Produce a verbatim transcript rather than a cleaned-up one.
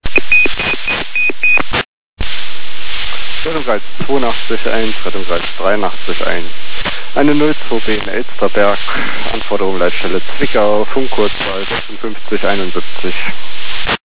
Rettungskreis zweiundachtzig eins, Rettungskreis dreiundachtzig eins. Eine null zwei B in Elsterberg, Anforderung Leitstelle Zwickau, Funkkurzwahl sechsundfünfzig einundsiebzig.